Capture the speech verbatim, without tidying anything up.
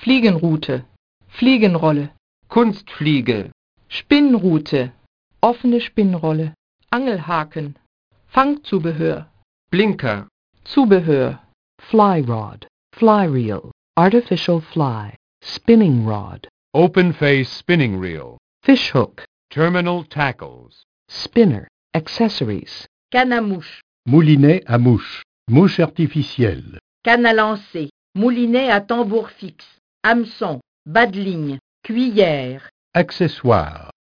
Fliegenrute, Fliegenrolle, Kunstfliege, Spinnrute, offene Spinnrolle, Angelhaken, Fangzubehör, Blinker, Zubehör, Fly rod, fly reel, artificial fly, spinning rod, Open face spinning reel, fish hook, terminal tackles, spinner, accessories, Canne à mouche, Moulinet à mouche, mouche artificielle. canne à lancer, moulinet à tambour fixe, hameçon, bas de ligne, cuillère. Accessoires.